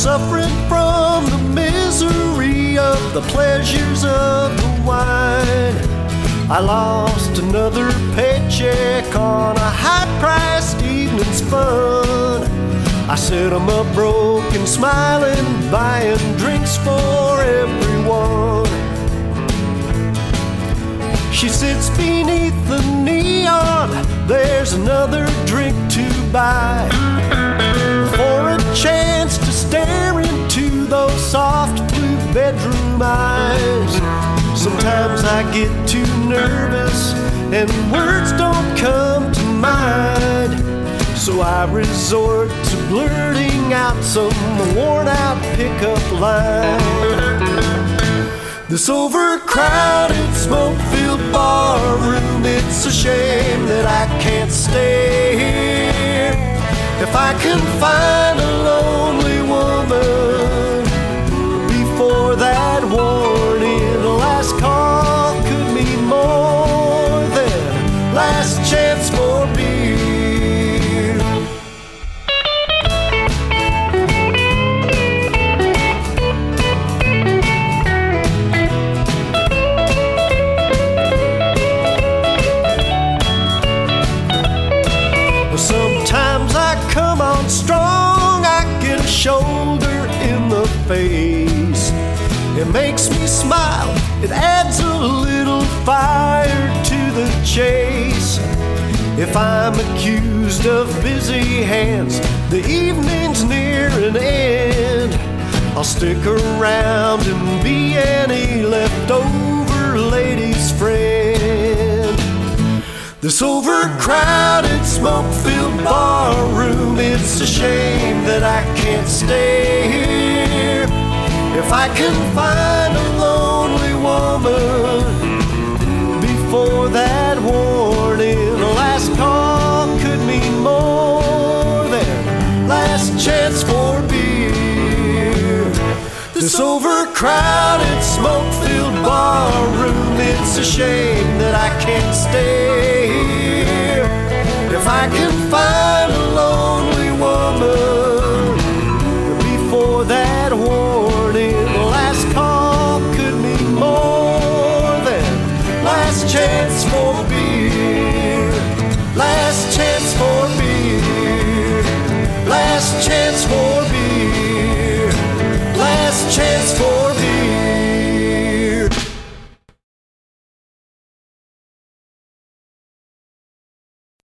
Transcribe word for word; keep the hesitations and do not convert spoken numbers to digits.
suffering from the misery of the pleasures of the wine. I lost another paycheck on a high-priced evening's fun. I said I'm up broke and smiling, buying drinks for everyone. She sits beneath the neon, there's another drink to buy. For a chance to stare into those soft blue bedroom eyes. Sometimes I get too nervous and words don't come to mind. So I resort to blurting out some worn out pickup line. This overcrowded, smoke-filled bar room, it's a shame that I can't stay here. If I can find a lonely woman before that warning, the last call could mean more than last chance for beer. Sometimes I come on strong, I get a shoulder in the face. It makes me smile, it adds a little fire to the chase. If I'm accused of busy hands, the evening's near an end. I'll stick around and be any leftover lady's friend. This overcrowded, smoke-filled bar room, it's a shame that I can't stay here. If I can find a lonely woman before that warning, the last call could mean more than last chance for beer. This overcrowded, smoke-filled bar room, it's a shame that I can't stay here. If I can find a lonely woman before that warning, the last call could mean more than last chance for beer. Last chance for beer. Last chance for beer. Last chance for